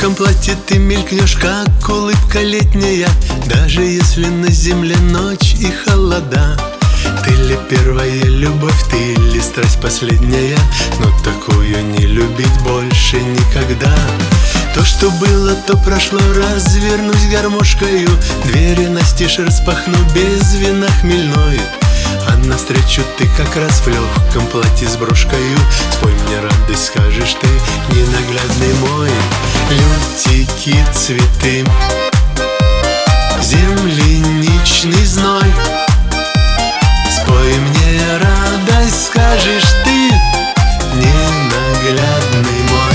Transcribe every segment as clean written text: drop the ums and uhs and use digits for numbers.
легком платье ты мелькнешь, как улыбка летняя, даже если на земле ночь и холода. Ты ли первая любовь, ты ли страсть последняя, но такую не любить больше никогда. То, что было, то прошло, развернусь гармошкою, двери настежь распахну без вина хмельной. А навстречу ты как раз в легком платье с брошкою. Спой мне радость, скажешь ты, ненаглядный мой. Лютики, цветы, земляничный зной. Спой мне радость, скажешь ты, ненаглядный мой.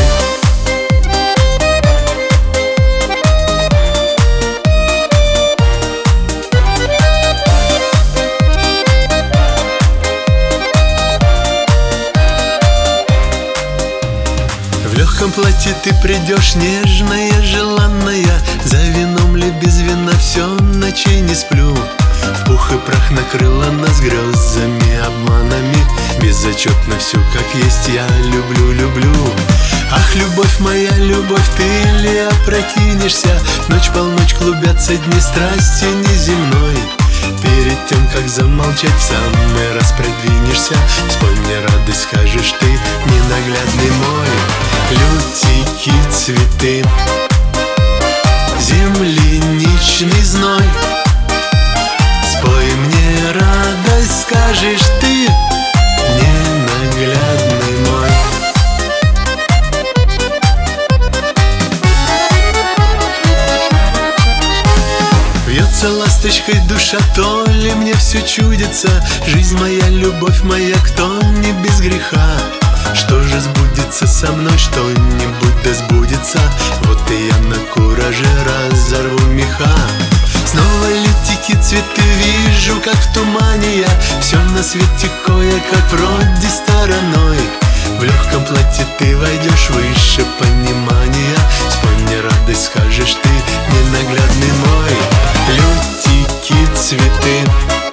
В легком платье ты придешь, нежная, желанная, за вином ли без вина все ночей не сплю. В пух и прах накрыла нас грезами, обманами, безотчетно все как есть я люблю, люблю. Ах, любовь моя, любовь, ты ли опрокинешься? Ночь полночь клубятся дни страсти неземной. Перед тем, как замолчать, в самый раз продвинешься. Спой мне радость, скажешь ты, ненаглядный мой. Лютики, цветы, земляничный зной. Спой мне радость, скажешь ты, ненаглядный мой. Вьется ласточкой душа, то ли мне все чудится. Жизнь моя, любовь моя, кто не без греха. Что же сбудется со мной, что-нибудь да сбудется. Вот и я на кураже разорву меха. Снова лютики, цветы вижу, как в тумане я. Все на свете кое-как вроде стороной. В легком платье ты войдешь выше понимания. Спой мне радость, скажешь ты, ненаглядный мой. Лютики, цветы,